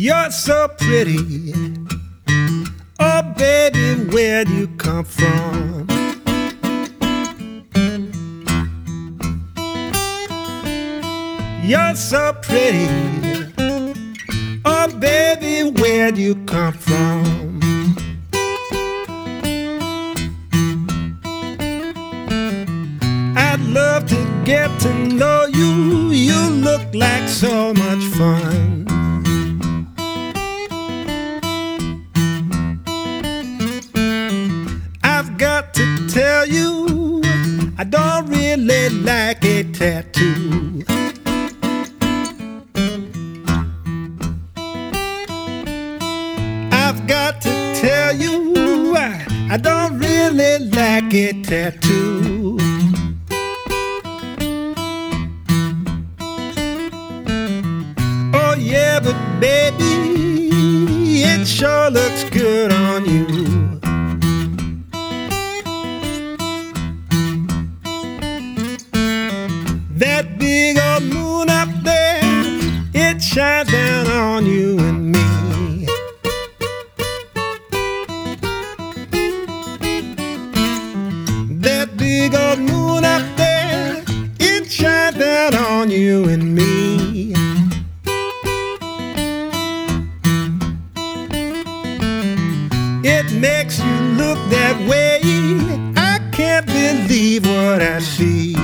You're so pretty. Oh, baby, where do you come from? You're so pretty. Oh, baby, where do you come from? I'd love to get to know you. You look like so much fun. I've got to tell you, I don't really like a tattoo. I've got to tell you, I don't really like a tattoo. Oh yeah, but baby, it sure looks good on you. That big old moon up there, it shines down on you and me. That big old moon up there, it shines down on you and me. It makes you look that way. I can't believe what I see.